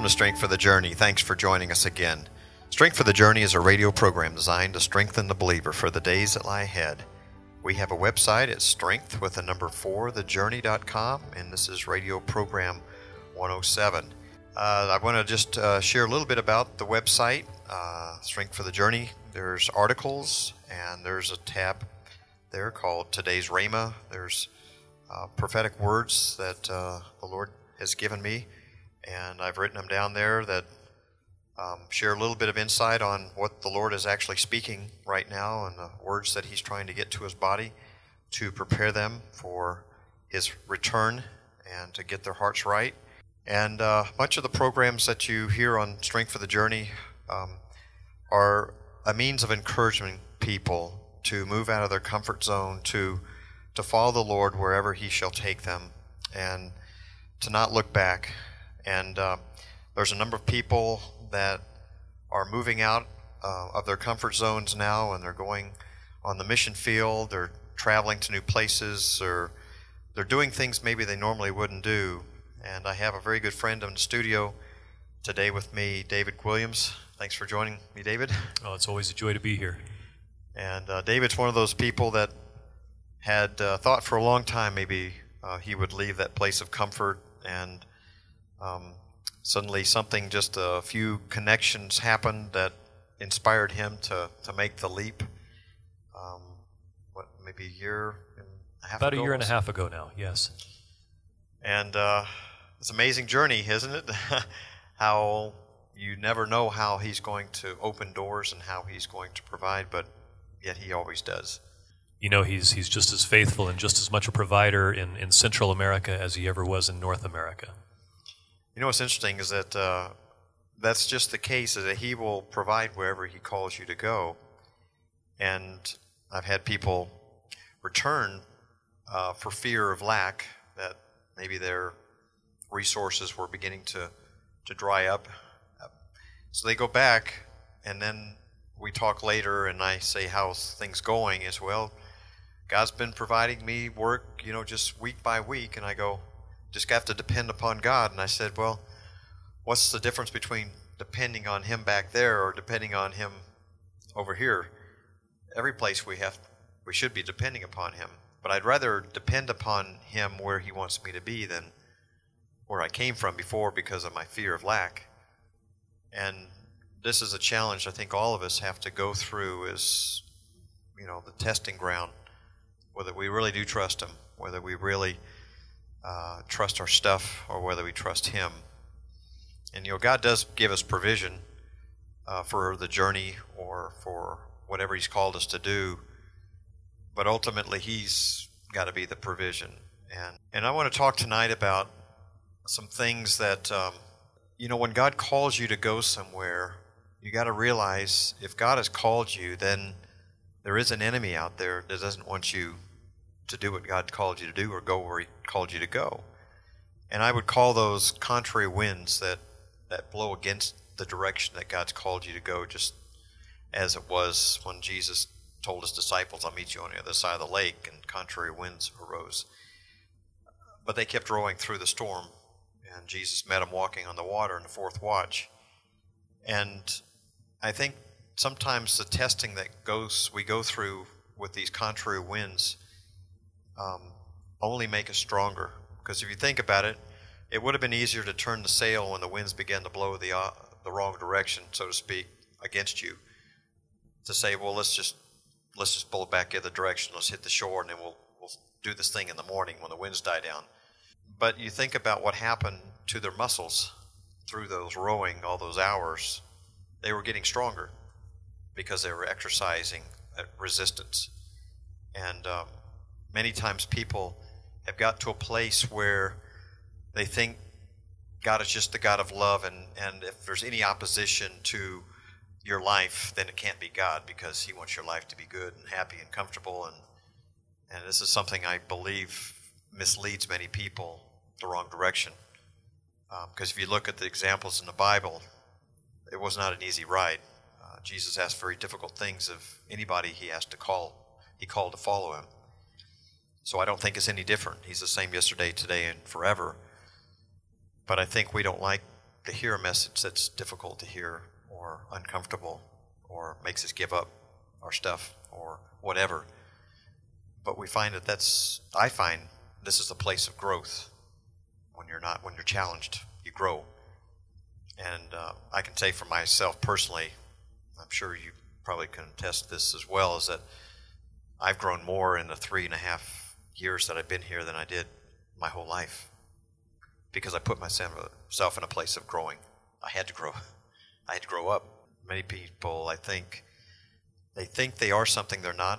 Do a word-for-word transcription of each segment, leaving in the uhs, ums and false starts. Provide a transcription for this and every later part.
to Strength for the Journey. Thanks for joining us again. Strength for the Journey is a radio program designed to strengthen the believer for the days that lie ahead. We have a website at strength with the number four, the journey dot com, and this is radio program one oh seven. Uh, I want to just uh, share a little bit about the website, uh, Strength for the Journey. There's articles, and there's a tab there called Today's Rhema. There's uh, prophetic words that uh, the Lord has given me, and I've written them down there that um, share a little bit of insight on what the Lord is actually speaking right now and the words that He's trying to get to His body to prepare them for His return and to get their hearts right. And uh, much of the programs that you hear on Strength for the Journey um, are a means of encouraging people to move out of their comfort zone, to to follow the Lord wherever He shall take them, and to not look back. And uh, there's a number of people that are moving out uh, of their comfort zones now, and they're going on the mission field, they're traveling to new places, or they're doing things maybe they normally wouldn't do. And I have a very good friend in the studio today with me, David Williams. Thanks for joining me, David. Oh, it's always a joy to be here. And uh, David's one of those people that had uh, thought for a long time maybe uh, he would leave that place of comfort, and um, suddenly something, just a few connections happened that inspired him to, to make the leap. Um, what, maybe a year and a half About ago? a year and a half ago now, yes. And uh, it's an amazing journey, isn't it? How you never know how He's going to open doors and how He's going to provide, but yet He always does. You know, he's he's just as faithful and just as much a provider in, in Central America as he ever was in North America. You know what's interesting is that uh, that's just the case, is that He will provide wherever He calls you to go. And I've had people return uh, for fear of lack, that maybe their resources were beginning to, to dry up. So they go back, and then we talk later, and I say, how's things going? As well, God's been providing me work, you know, just week by week. And I go, just have to depend upon God. And I said, well, what's the difference between depending on Him back there or depending on Him over here? Every place we have, we should be depending upon Him. But I'd rather depend upon Him where He wants me to be than where I came from before because of my fear of lack. And this is a challenge I think all of us have to go through, is, you know, the testing ground, whether we really do trust Him, whether we really uh, trust our stuff, or whether we trust Him. And, you know, God does give us provision uh, for the journey or for whatever He's called us to do, but ultimately He's got to be the provision. And, and I want to talk tonight about some things that, um, you know, when God calls you to go somewhere, you got to realize if God has called you, then there is an enemy out there that doesn't want you to do what God called you to do or go where He called you to go. And I would call those contrary winds that, that blow against the direction that God's called you to go, just as it was when Jesus told His disciples, I'll meet you on the other side of the lake, and contrary winds arose. But they kept rowing through the storm, and Jesus met them walking on the water in the fourth watch. And I think sometimes the testing that goes we go through with these contrary winds um, only make us stronger. Because if you think about it, it would have been easier to turn the sail when the winds began to blow the uh, the wrong direction, so to speak, against you. To say, well, let's just let's just pull it back the other direction. Let's hit the shore, and then we'll we'll do this thing in the morning when the winds die down. But you think about what happened to their muscles through those rowing, all those hours. They were getting stronger because they were exercising resistance. And um, many times people have got to a place where they think God is just the God of love, and, and if there's any opposition to your life, then it can't be God, because He wants your life to be good and happy and comfortable. And, and this is something I believe misleads many people the wrong direction. Because um, if you look at the examples in the Bible, it was not an easy ride. Uh, Jesus asked very difficult things of anybody He asked to call, He called to follow Him. So I don't think it's any different. He's the same yesterday, today, and forever. But I think we don't like to hear a message that's difficult to hear or uncomfortable or makes us give up our stuff or whatever. But we find that that's, I find this is a place of growth. When you're not, when you're challenged, you grow. And uh, I can say for myself personally, I'm sure you probably can attest this as well, is that I've grown more in the three and a half years that I've been here than I did my whole life. Because I put myself in a place of growing. I had to grow. I had to grow up. Many people, I think, they think they are something they're not.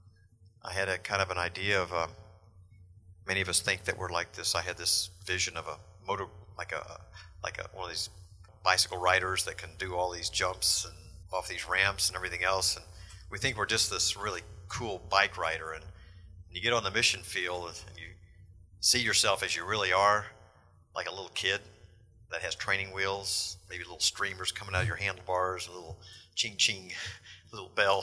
I had a kind of an idea of, a, many of us think that we're like this. I had this vision of a motor, like a, like a, one of these bicycle riders that can do all these jumps and off these ramps and everything else. And we think we're just this really cool bike rider. And you get on the mission field and you see yourself as you really are, like a little kid that has training wheels, maybe little streamers coming out of your handlebars, a little ching-ching, little bell.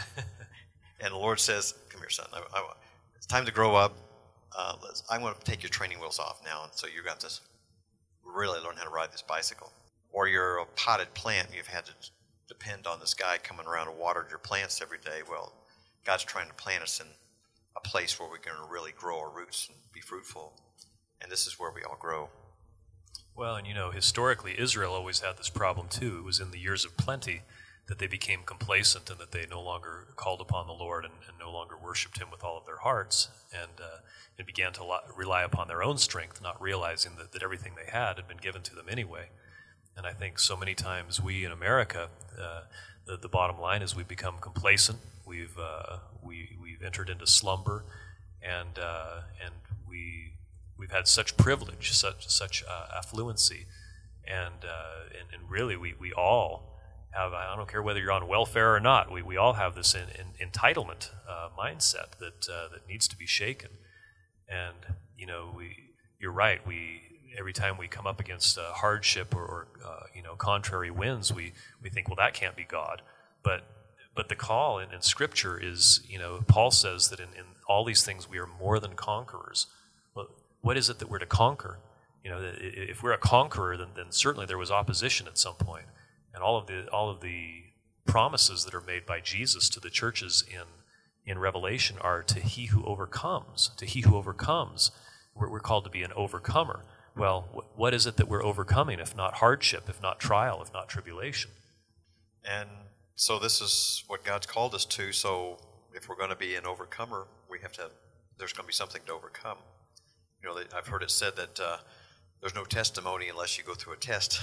And the Lord says, come here, son. I, I, it's time to grow up. Uh, I'm going to take your training wheels off now, and so you've got to really learn how to ride this bicycle. Or you're a potted plant, and you've had to depend on this guy coming around to water your plants every day. Well, God's trying to plant us in a place where we're going to really grow our roots and be fruitful. And this is where we all grow. Well, and you know, historically, Israel always had this problem too. It was in the years of plenty that they became complacent and that they no longer called upon the Lord and, and no longer worshipped Him with all of their hearts, and uh, and began to li- rely upon their own strength, not realizing that, that everything they had had been given to them anyway. And I think so many times we in America, uh, the, the bottom line is we've become complacent. We've uh, we we've entered into slumber, and uh, and we we've had such privilege, such such uh, affluency, and, uh, and and really we we all have, I don't care whether you're on welfare or not, we, we all have this in, in, entitlement uh, mindset that uh, that needs to be shaken. And, you know, we you're right, we every time we come up against uh, hardship or, or uh, you know, contrary winds, we, we think, well, that can't be God. But but the call in, in Scripture is, you know, Paul says that in, in all these things we are more than conquerors. Well, what is it that we're to conquer? You know, if we're a conqueror, then, then certainly there was opposition at some point. And all of the all of the promises that are made by Jesus to the churches in in Revelation are to he who overcomes. To he who overcomes, we're, we're called to be an overcomer. Well, wh- what is it that we're overcoming, if not hardship, if not trial, if not tribulation? And so this is what God's called us to. So if we're going to be an overcomer, we have to. There's going to be something to overcome. You know, I've heard it said that uh, there's no testimony unless you go through a test.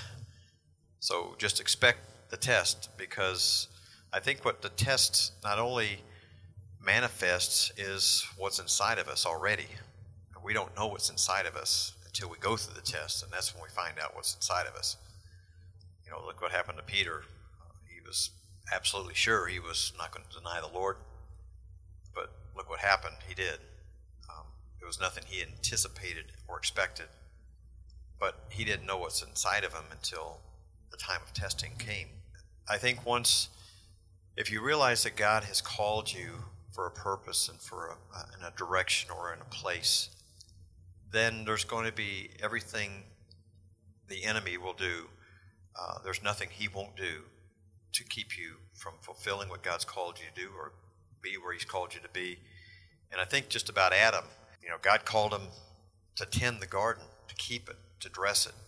So just expect the test, because I think what the test not only manifests is what's inside of us already. We don't know what's inside of us until we go through the test, and that's when we find out what's inside of us. You know, look what happened to Peter. He was absolutely sure he was not going to deny the Lord, but look what happened. He did. Um, it was nothing he anticipated or expected, but he didn't know what's inside of him until the time of testing came. I think once, if you realize that God has called you for a purpose and for a, in a direction or in a place, then there's going to be everything the enemy will do. Uh, there's nothing he won't do to keep you from fulfilling what God's called you to do or be where He's called you to be. And I think just about Adam, you know, God called him to tend the garden, to keep it, to dress it.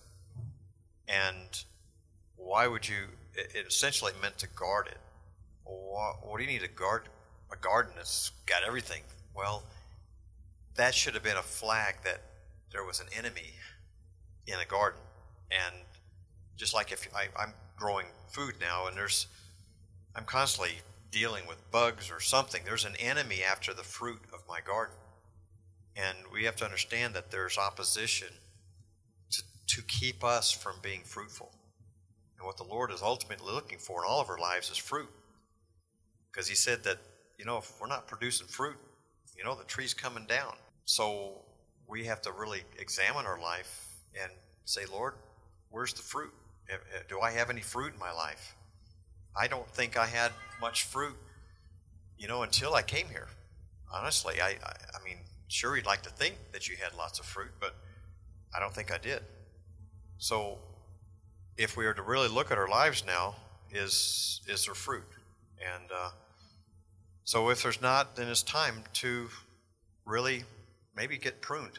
And why would you, it essentially meant to guard it. Well, what do you need to guard? A garden that's got everything. Well, that should have been a flag that there was an enemy in a garden. And just like if I, I'm growing food now and there's, I'm constantly dealing with bugs or something, there's an enemy after the fruit of my garden. And we have to understand that there's opposition to, to keep us from being fruitful. And what the Lord is ultimately looking for in all of our lives is fruit. Because He said that, you know, if we're not producing fruit, you know, the tree's coming down. So we have to really examine our life and say, Lord, where's the fruit? Do I have any fruit in my life? I don't think I had much fruit, you know, until I came here. Honestly, I, I, I mean, sure, you'd like to think that you had lots of fruit, but I don't think I did. So if we are to really look at our lives now, is is there fruit? And uh, so if there's not, then it's time to really maybe get pruned.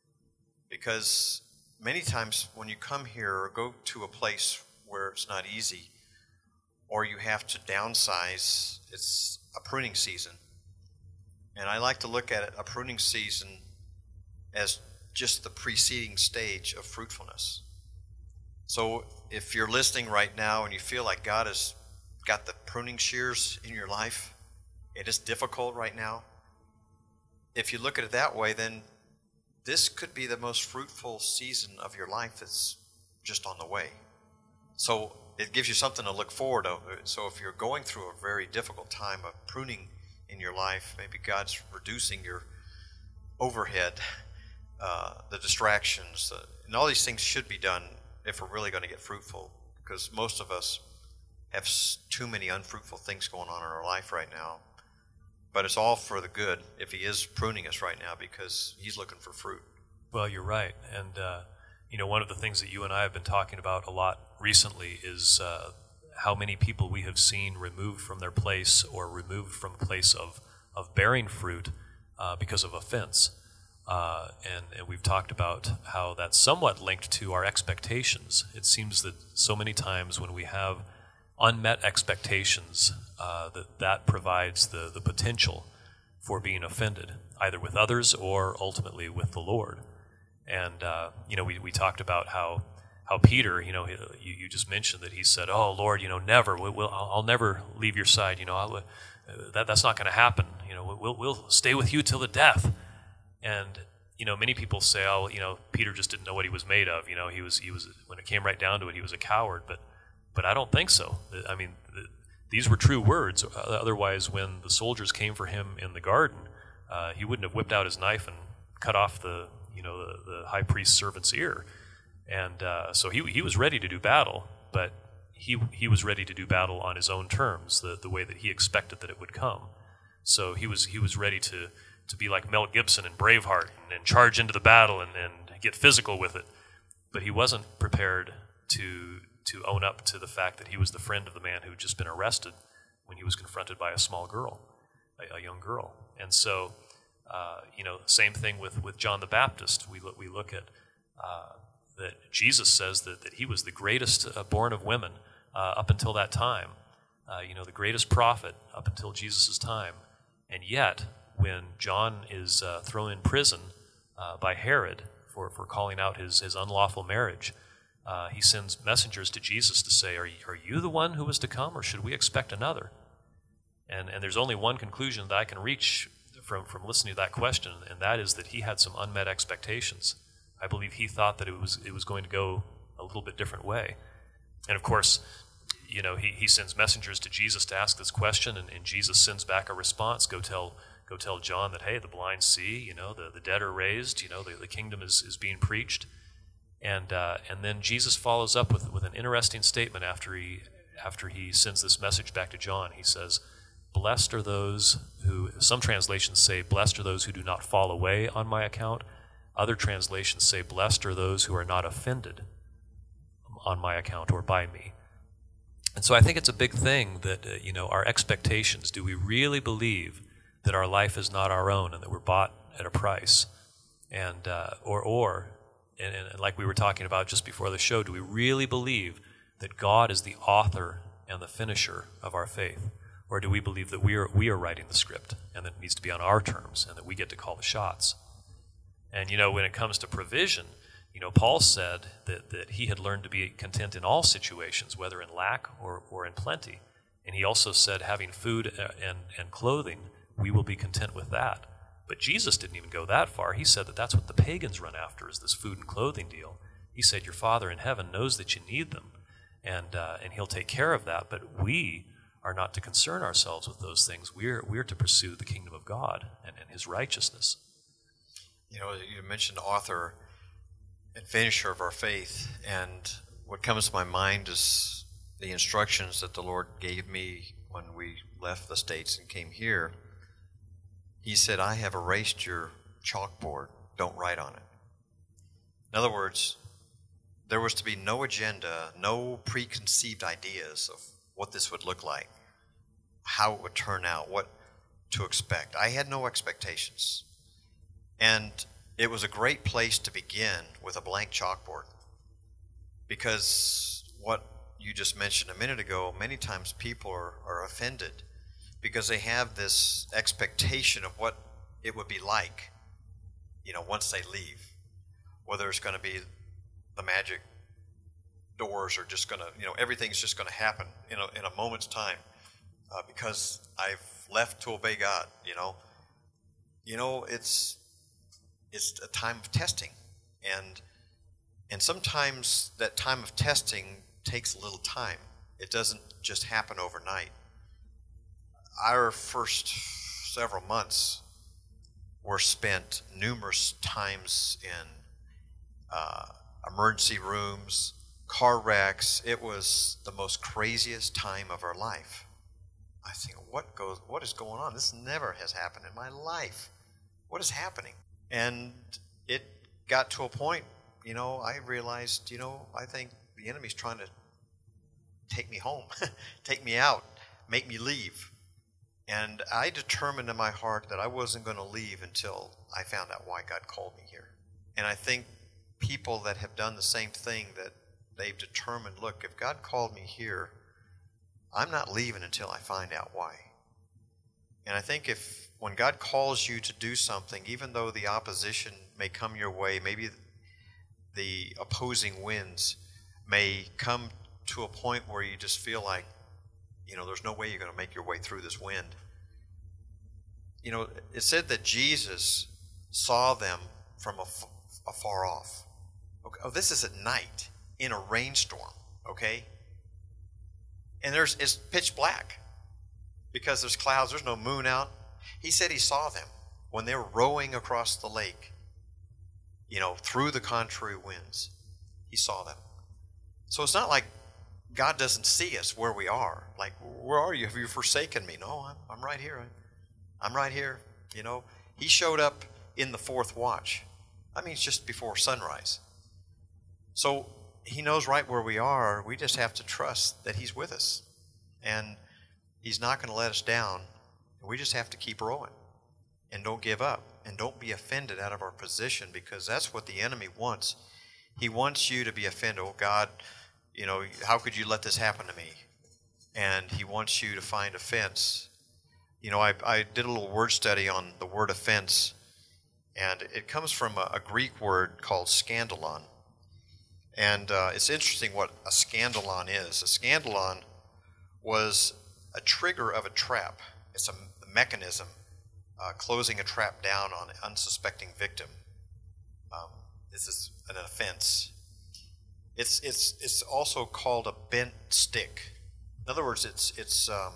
Because many times when you come here or go to a place where it's not easy, or you have to downsize, it's a pruning season. And I like to look at it, a pruning season, as just the preceding stage of fruitfulness. So if you're listening right now and you feel like God has got the pruning shears in your life, it is difficult right now, if you look at it that way, then this could be the most fruitful season of your life that's just on the way. So it gives you something to look forward to. So if you're going through a very difficult time of pruning in your life, maybe God's reducing your overhead, uh, the distractions, uh, and all these things should be done if we're really going to get fruitful, because most of us have too many unfruitful things going on in our life right now. But it's all for the good if he is pruning us right now, because he's looking for fruit. Well, you're right. And, uh, you know, one of the things that you and I have been talking about a lot recently is uh, how many people we have seen removed from their place or removed from a place of, of bearing fruit uh, because of offense. Uh, and, and we've talked about how that's somewhat linked to our expectations. It seems that so many times when we have unmet expectations, uh, that that provides the, the potential for being offended, either with others or ultimately with the Lord. And, uh, you know, we, we talked about how how Peter, you know, he, you, you just mentioned that he said, oh, Lord, you know, never, we'll, we'll, I'll never leave your side, you know, I'll, uh, that that's not going to happen, you know, we'll, we'll stay with you till the death. And, you know, many people say, oh, you know, Peter just didn't know what he was made of, you know, he was, he was, when it came right down to it, he was a coward, but But I don't think so. I mean, th- these were true words. Otherwise, when the soldiers came for him in the garden, uh, he wouldn't have whipped out his knife and cut off the, you know, the, the high priest's servant's ear. And uh, so he he was ready to do battle, but he he was ready to do battle on his own terms, the, the way that he expected that it would come. So he was he was ready to, to be like Mel Gibson in Braveheart and, and charge into the battle and, and get physical with it. But he wasn't prepared to to own up to the fact that he was the friend of the man who had just been arrested when he was confronted by a small girl, a, a young girl. And so, uh, you know, same thing with, with John the Baptist. We look, we look at uh, that Jesus says that, that he was the greatest uh, born of women uh, up until that time, uh, you know, the greatest prophet up until Jesus' time. And yet, when John is uh, thrown in prison uh, by Herod for, for calling out his, his unlawful marriage, Uh, he sends messengers to Jesus to say, are you, are you the one who was to come, or should we expect another? And and there's only one conclusion that I can reach from, from listening to that question, and that is that he had some unmet expectations. I believe he thought that it was it was going to go a little bit different way. And of course, you know, he, he sends messengers to Jesus to ask this question, and, and Jesus sends back a response. Go tell go tell John that, hey, the blind see, you know, the, the dead are raised, you know, the, the kingdom is, is being preached. And uh, and then Jesus follows up with with an interesting statement after he after he sends this message back to John. He says, "Blessed are those who," some translations say, "Blessed are those who do not fall away on my account." Other translations say, "Blessed are those who are not offended on my account or by me." And so I think it's a big thing that uh, you know, our expectations. Do we really believe that our life is not our own and that we're bought at a price? And uh, or or And, and like we were talking about just before the show, do we really believe that God is the author and the finisher of our faith? Or do we believe that we are we are writing the script and that it needs to be on our terms and that we get to call the shots? And, you know, when it comes to provision, you know, Paul said that, that he had learned to be content in all situations, whether in lack or, or in plenty. And he also said having food and, and clothing, we will be content with that. But Jesus didn't even go that far. He said that that's what the pagans run after, is this food and clothing deal. He said, your Father in heaven knows that you need them, and uh, and he'll take care of that. But we are not to concern ourselves with those things. We're we're to pursue the kingdom of God and, and his righteousness. You know, you mentioned author and finisher of our faith, and what comes to my mind is the instructions that the Lord gave me when we left the States and came here. He said, I have erased your chalkboard. Don't write on it. In other words, there was to be no agenda, no preconceived ideas of what this would look like, how it would turn out, what to expect. I had no expectations. And it was a great place to begin with a blank chalkboard. Because what you just mentioned a minute ago, many times people are, are offended because they have this expectation of what it would be like, you know, once they leave. Whether it's going to be the magic doors or just going to, you know, everything's just going to happen in a, in a moment's time uh, because I've left to obey God, you know. You know, it's it's a time of testing. And and sometimes that time of testing takes a little time. It doesn't just happen overnight. Our first several months were spent numerous times in uh, emergency rooms, car wrecks. It was the most craziest time of our life. I think, what goes? What is going on? This never has happened in my life. What is happening? And it got to a point, you know, I realized, you know, I think the enemy's trying to take me home, take me out, make me leave. And I determined in my heart that I wasn't going to leave until I found out why God called me here. And I think people that have done the same thing, that they've determined, look, if God called me here, I'm not leaving until I find out why. And I think if when God calls you to do something, even though the opposition may come your way, maybe the opposing winds may come to a point where you just feel like, you know, there's no way you're going to make your way through this wind. You know, it said that Jesus saw them from af- afar off. Okay, oh, this is at night in a rainstorm, okay? And there's it's pitch black because there's clouds, there's no moon out. He said he saw them when they were rowing across the lake, you know, through the contrary winds. He saw them. So it's not like God doesn't see us where we are. Like, where are you? Have you forsaken me? No, I'm, I'm right here. I'm right here. You know, he showed up in the fourth watch. I mean, it's just before sunrise. So he knows right where we are. We just have to trust that he's with us. And he's not going to let us down. We just have to keep rowing. And don't give up. And don't be offended out of our position, because that's what the enemy wants. He wants you to be offended. Oh, God, you know, how could you let this happen to me? And he wants you to find offense. You know, I, I did a little word study on the word offense, and it comes from a, a Greek word called scandalon. And uh, it's interesting what a scandalon is. A scandalon was a trigger of a trap. It's a, a mechanism uh, closing a trap down on an unsuspecting victim. Um, this is an offense. It's it's it's also called a bent stick. In other words, it's it's um,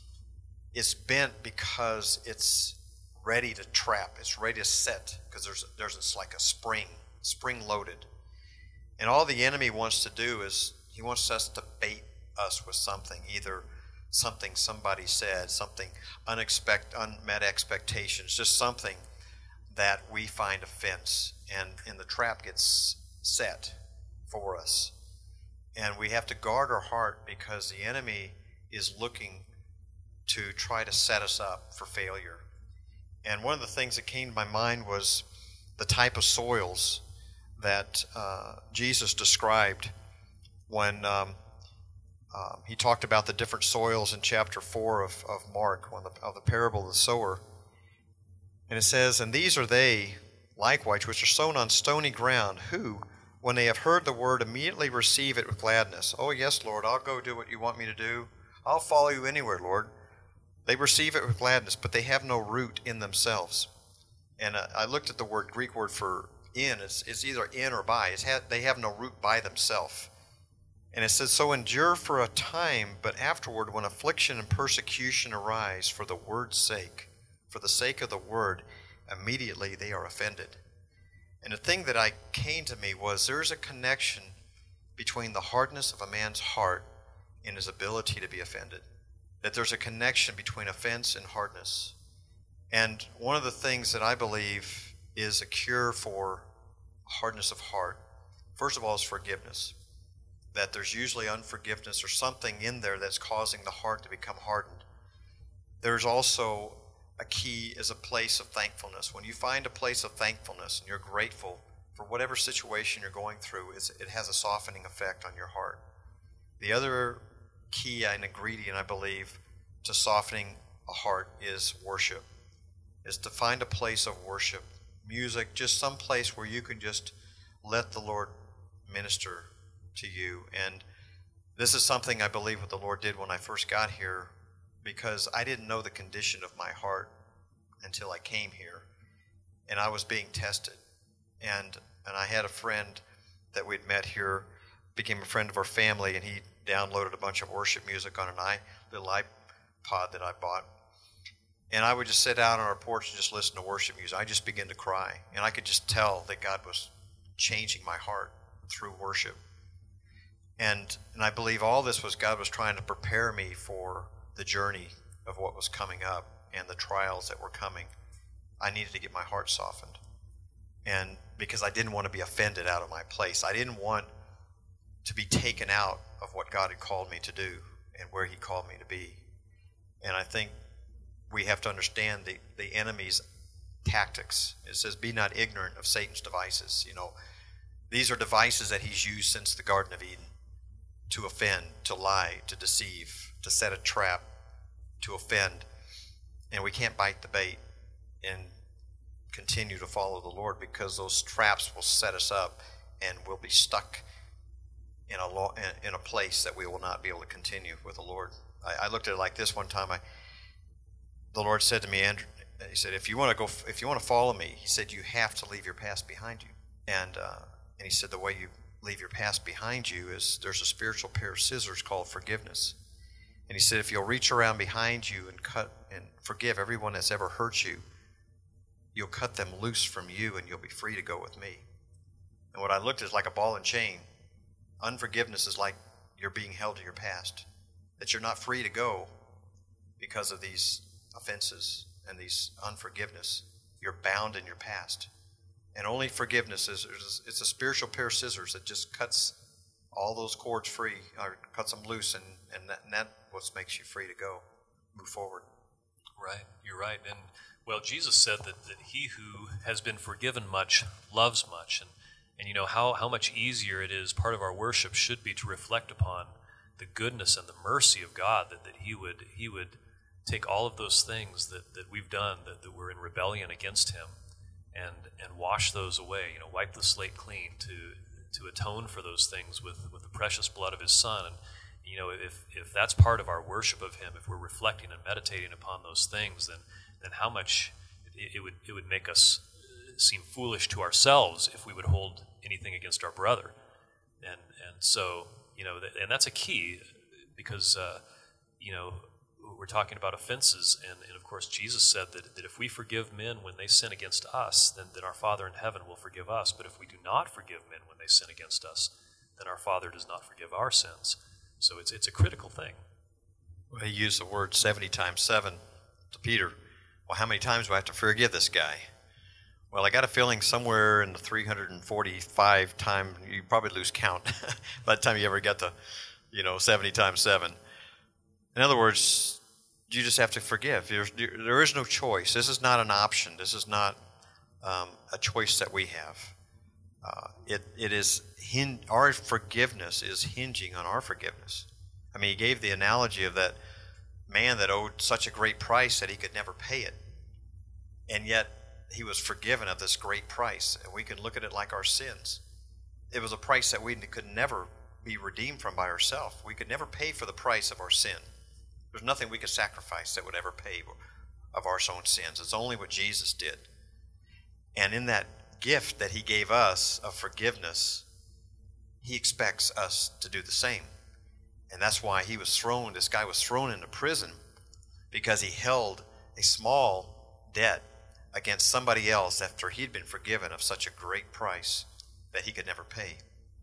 it's bent because it's ready to trap. It's ready to set, because there's there's it's like a spring, spring loaded. And all the enemy wants to do is he wants us to bait us with something, either something somebody said, something unexpected, unmet expectations, just something that we find offense, and and the trap gets set for us. And we have to guard our heart, because the enemy is looking to try to set us up for failure. And one of the things that came to my mind was the type of soils that uh, Jesus described when um, uh, he talked about the different soils in chapter four of, of Mark, one of the, of the parable of the sower. And it says, "And these are they, likewise, which are sown on stony ground, who, when they have heard the word, immediately receive it with gladness." Oh, yes, Lord, I'll go do what you want me to do. I'll follow you anywhere, Lord. They receive it with gladness, but they have no root in themselves. And uh, I looked at the word, Greek word for in. It's, it's either in or by. It's ha- they have no root by themselves. And it says, "So endure for a time, but afterward, when affliction and persecution arise for the word's sake, for the sake of the word, immediately they are offended." And the thing that I came to me was, there's a connection between the hardness of a man's heart and his ability to be offended. That there's a connection between offense and hardness. And one of the things that I believe is a cure for hardness of heart, first of all, is forgiveness. That there's usually unforgiveness or something in there that's causing the heart to become hardened. There's also a key is a place of thankfulness. When you find a place of thankfulness and you're grateful for whatever situation you're going through, it's, it has a softening effect on your heart. The other key and ingredient, I believe, to softening a heart is worship, is to find a place of worship, music, just some place where you can just let the Lord minister to you. And this is something I believe what the Lord did when I first got here, because I didn't know the condition of my heart until I came here, and I was being tested. And and I had a friend that we'd met here, became a friend of our family, and he downloaded a bunch of worship music on an i little iPod that I bought. And I would just sit out on our porch and just listen to worship music. I just began to cry, and I could just tell that God was changing my heart through worship. And and I believe all this was God was trying to prepare me for the journey of what was coming up and the trials that were coming. I needed to get my heart softened. And because I didn't want to be offended out of my place. I didn't want to be taken out of what God had called me to do and where he called me to be. And I think we have to understand the, the enemy's tactics. It says, be not ignorant of Satan's devices. You know, these are devices that he's used since the Garden of Eden to offend, to lie, to deceive, to set a trap, to offend. And we can't bite the bait and continue to follow the Lord, because those traps will set us up and we'll be stuck in a lo- in a place that we will not be able to continue with the Lord. I, I looked at it like this one time. I, the Lord said to me, Andrew, he said, if you want to go, if you want to follow me, he said, you have to leave your past behind you. And uh, and he said, the way you leave your past behind you is there's a spiritual pair of scissors called forgiveness. And he said, if you'll reach around behind you and cut and forgive everyone that's ever hurt you, you'll cut them loose from you and you'll be free to go with me. And what I looked at is like a ball and chain. Unforgiveness is like you're being held to your past, that you're not free to go because of these offenses and these unforgiveness. You're bound in your past. And only forgiveness is, it's a spiritual pair of scissors that just cuts all those cords free, or cuts them loose, and, and, that, and that's what makes you free to go, move forward. Right, you're right. And well, Jesus said that, that he who has been forgiven much loves much. And, and you know, how, how much easier it is, part of our worship should be to reflect upon the goodness and the mercy of God, that, that he would he would take all of those things that, that we've done, that, that were in rebellion against him, and and wash those away, you know, wipe the slate clean, to to atone for those things with, with the precious blood of his Son. And, you know, if, if that's part of our worship of him, if we're reflecting and meditating upon those things, then then how much it, it would it would make us seem foolish to ourselves if we would hold anything against our brother. And and so, you know, and that's a key, because, uh, you know, we're talking about offenses, and, and of course Jesus said that, that if we forgive men when they sin against us, then, then our Father in heaven will forgive us. But if we do not forgive men when they sin against us, then our Father does not forgive our sins. So it's it's a critical thing. Well, he used the word seventy times seven to Peter. Well, how many times do I have to forgive this guy? Well, I got a feeling somewhere in the three hundred forty-five time, you probably lose count by the time you ever get to, you know, seventy times seven. In other words, you just have to forgive. There's, there is no choice. This is not an option. This is not um, a choice that we have. Uh, it it is hin- our forgiveness is hinging on our forgiveness. I mean, he gave the analogy of that man that owed such a great price that he could never pay it, and yet he was forgiven of this great price. And we can look at it like our sins. It was a price that we could never be redeemed from by ourselves. We could never pay for the price of our sin. There's nothing we could sacrifice that would ever pay of our own sins. It's only what Jesus did. And in that gift that he gave us of forgiveness, he expects us to do the same. And that's why he was thrown, this guy was thrown into prison, because he held a small debt against somebody else after he'd been forgiven of such a great price that he could never pay.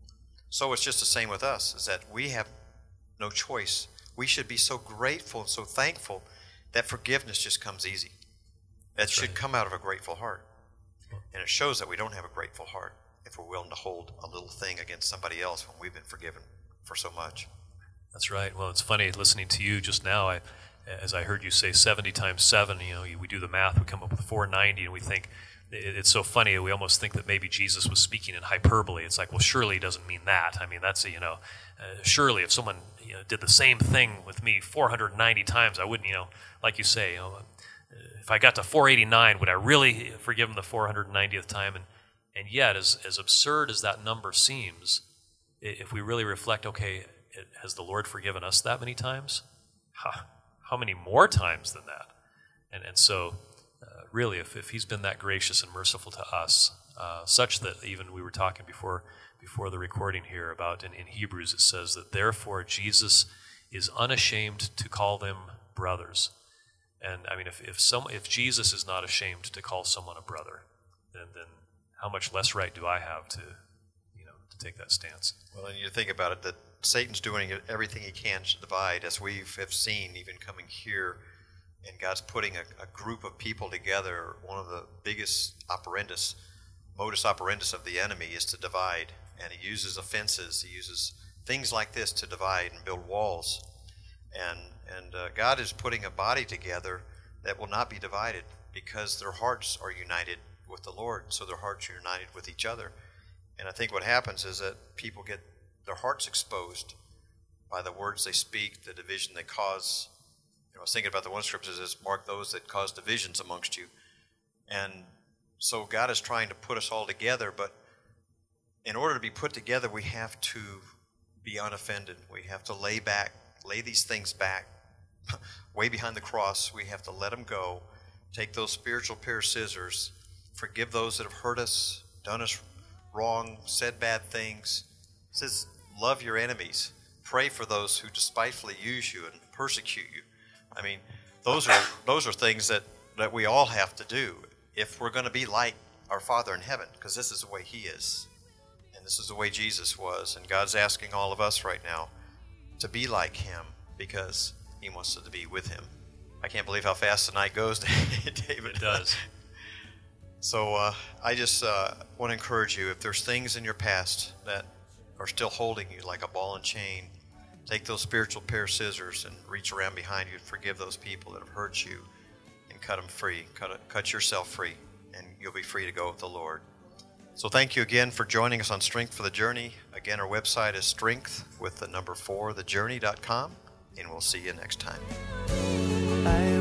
So it's just the same with us, is that we have no choice. We should be so grateful and so thankful that forgiveness just comes easy. That should come out of a grateful heart. And it shows that we don't have a grateful heart. if we're willing to hold a little thing against somebody else when we've been forgiven for so much. That's right. Well, it's funny listening to you just now. I, as I heard you say seventy times seven, you know, we do the math, we come up with four ninety, and we think, it's so funny, we almost think that maybe Jesus was speaking in hyperbole. It's like, well, surely he doesn't mean that. I mean, that's, a, you know, uh, surely if someone you know, did the same thing with me four hundred ninety times, I wouldn't, you know, like you say, you know, if I got to four eighty-nine, would I really forgive him the four hundred ninetieth time? And, and yet, as, as absurd as that number seems, if we really reflect, okay, has the Lord forgiven us that many times? How, how many more times than that? And, and so... Uh, really, if, if he's been that gracious and merciful to us, uh, such that even we were talking before before the recording here about in, in Hebrews, it says that therefore Jesus is unashamed to call them brothers. And I mean, if if some if Jesus is not ashamed to call someone a brother, then then how much less right do I have to, you know, to take that stance? Well, and you think about it, that Satan's doing everything he can to divide, as we have seen even coming here. And God's putting a, a group of people together. One of the biggest operandus, modus operandus of the enemy is to divide. And he uses offenses, he uses things like this to divide and build walls. And and uh, God is putting a body together that will not be divided because their hearts are united with the Lord. So their hearts are united with each other. And I think what happens is that people get their hearts exposed by the words they speak, the division they cause. I was thinking about the one scripture that says, mark those that cause divisions amongst you. And so God is trying to put us all together, but in order to be put together, we have to be unoffended. We have to lay back, lay these things back, way behind the cross. We have to let them go, take those spiritual pair of scissors, forgive those that have hurt us, done us wrong, said bad things. It says, love your enemies. Pray for those who despitefully use you and persecute you. I mean, those are those are things that, that we all have to do if we're going to be like our Father in heaven, because this is the way He is, and this is the way Jesus was, and God's asking all of us right now to be like Him because He wants us to be with Him. I can't believe how fast the night goes, David. It does. So uh, I just uh, want to encourage you, if there's things in your past that are still holding you like a ball and chain, take those spiritual pair of scissors and reach around behind you and forgive those people that have hurt you and cut them free. Cut, it, cut yourself free, and you'll be free to go with the Lord. So thank you again for joining us on Strength for the Journey. Again, our website is strength with the number four, the journey dot com, and we'll see you next time.